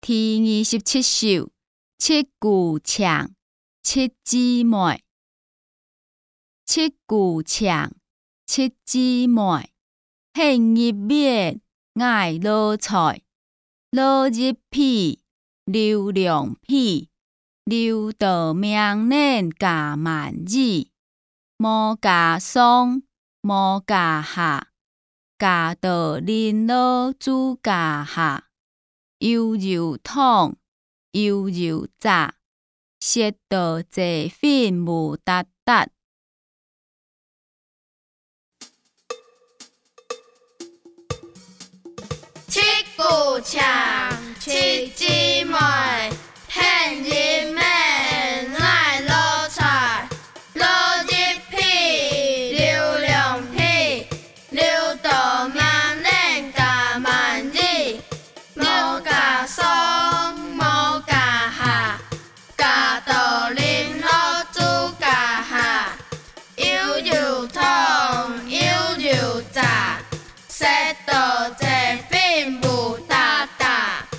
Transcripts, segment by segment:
第27首七句唱七姊妹。七句唱七姊妹，献入面爱落菜，落入屁流量屁，流到明年加万字，无加霜无加下，加到恁老煮加下。油油烫，油油炸，食到济粉无达达。 七句唱七姊妹，献入面爱落菜，落入屁流量屁，流到明年加万字，无加霜无加下，加到恁老煮加下，油油烫油油炸，食到济粉无达达。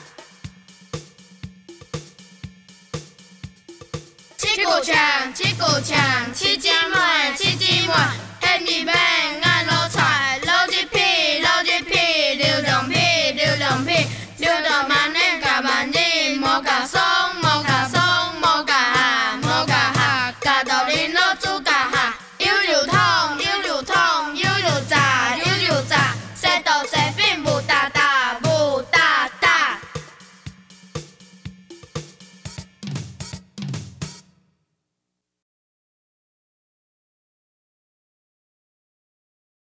七句唱七姊妹，七姊妹，献入面。